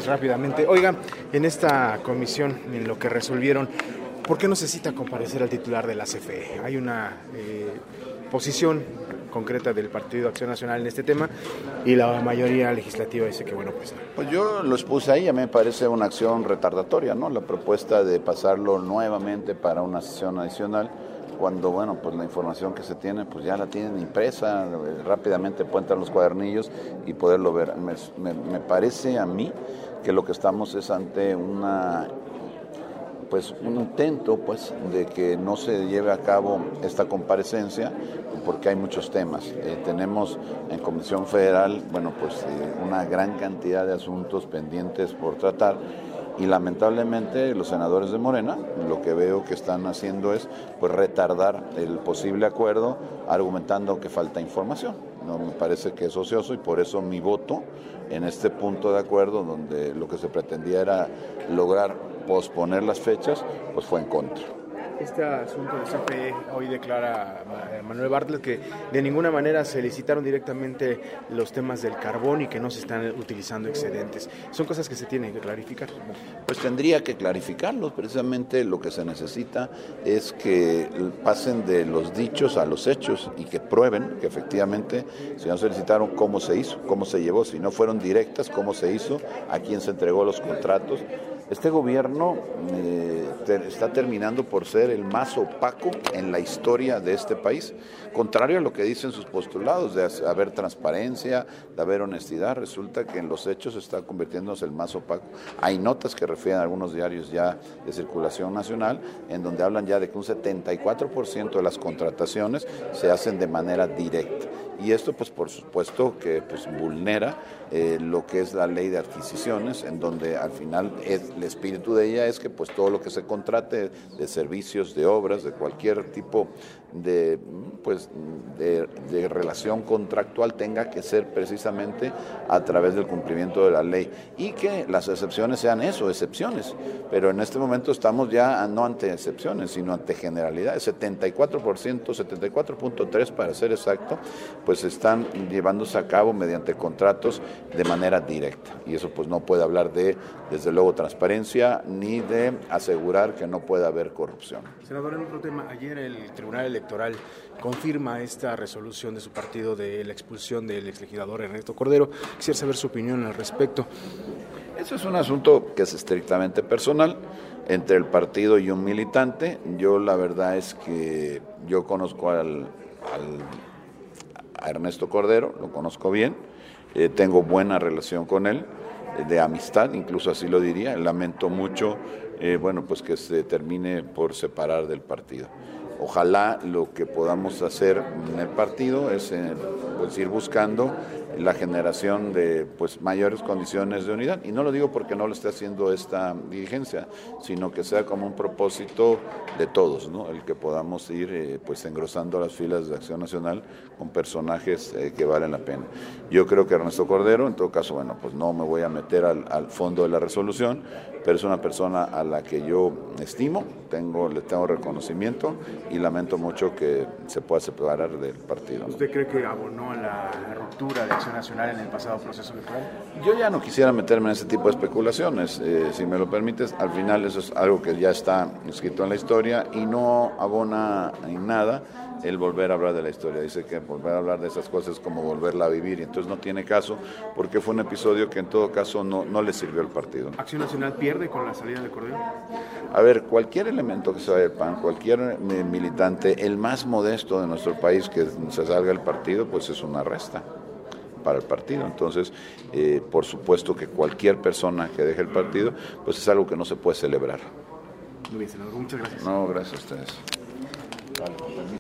gracias. Rápidamente. Oiga, en esta comisión, en lo que resolvieron, ¿por qué no se cita comparecer al titular de la CFE? Hay una posición concreta del Partido Acción Nacional en este tema y la mayoría legislativa dice que bueno, pues no. Pues yo lo expuse ahí, a mí me parece una acción retardatoria, ¿no? La propuesta de pasarlo nuevamente para una sesión adicional, cuando, bueno, pues la información que se tiene, pues ya la tienen impresa, rápidamente pueden entrar los cuadernillos y poderlo ver. Me parece a mí que lo que estamos es ante un intento de que no se lleve a cabo esta comparecencia, porque hay muchos temas. Tenemos en Comisión Federal, una gran cantidad de asuntos pendientes por tratar, y lamentablemente los senadores de Morena lo que veo que están haciendo es retardar el posible acuerdo, argumentando que falta información. No me parece que es ocioso, y por eso mi voto en este punto de acuerdo, donde lo que se pretendía era lograr posponer las fechas, pues fue en contra. Este asunto de CFE, hoy declara Manuel Bartlett que de ninguna manera se licitaron directamente los temas del carbón y que no se están utilizando excedentes. Son cosas que se tienen que clarificar. Pues tendría que clarificarlos. Precisamente lo que se necesita es que pasen de los dichos a los hechos y que prueben que efectivamente, si no se licitaron, cómo se hizo, cómo se llevó, si no fueron directas, cómo se hizo, a quién se entregó los contratos. Este gobierno está terminando por ser el más opaco en la historia de este país, contrario a lo que dicen sus postulados de haber transparencia, de haber honestidad. Resulta que en los hechos está convirtiéndose el más opaco. Hay notas que refieren a algunos diarios ya de circulación nacional, en donde hablan ya de que un 74% de las contrataciones se hacen de manera directa. Y esto, pues por supuesto que vulnera lo que es la ley de adquisiciones, en donde al final el espíritu de ella es que pues todo lo que se contrate de servicios, de obras, de cualquier tipo de relación contractual tenga que ser precisamente a través del cumplimiento de la ley, y que las excepciones sean eso, excepciones. Pero en este momento estamos ya no ante excepciones, sino ante generalidades. 74%, 74.3% para ser exacto, pues están llevándose a cabo mediante contratos de manera directa, y eso pues no puede hablar de, desde luego, transparencia ni de asegurar que no puede haber corrupción. Senador, en otro tema, ayer el Tribunal Electoral confirma esta resolución de su partido de la expulsión del exlegislador Ernesto Cordero. Quisiera saber su opinión al respecto. Eso es un asunto que es estrictamente personal entre el partido y un militante. Yo la verdad es que yo conozco a Ernesto Cordero, lo conozco bien, tengo buena relación con él, de amistad, incluso así lo diría. Lamento mucho que se termine por separar del partido. Ojalá lo que podamos hacer en el partido es ir buscando la generación de mayores condiciones de unidad, y no lo digo porque no lo esté haciendo esta dirigencia, sino que sea como un propósito de todos, ¿no? El que podamos ir engrosando las filas de Acción Nacional con personajes que valen la pena. Yo creo que Ernesto Cordero, en todo caso, no me voy a meter al fondo de la resolución, pero es una persona a la que yo estimo, le tengo reconocimiento, y lamento mucho que se pueda separar del partido. ¿Usted cree que abonó a la ruptura de Acción Nacional en el pasado proceso electoral? Yo ya no quisiera meterme en ese tipo de especulaciones, si me lo permites. Al final eso es algo que ya está escrito en la historia y no abona en nada el volver a hablar de la historia. Dice que volver a hablar de esas cosas es como volverla a vivir, y entonces no tiene caso, porque fue un episodio que en todo caso no le sirvió al partido. ¿Acción Nacional pierde con la salida de Cordero? A ver, cualquier elemento que se vaya del PAN, cualquier militante, el más modesto de nuestro país que se salga del partido, pues es una resta para el partido. Entonces, por supuesto que cualquier persona que deje el partido, pues es algo que no se puede celebrar. Muy bien, senador, muchas gracias. No, gracias a ustedes. Vale,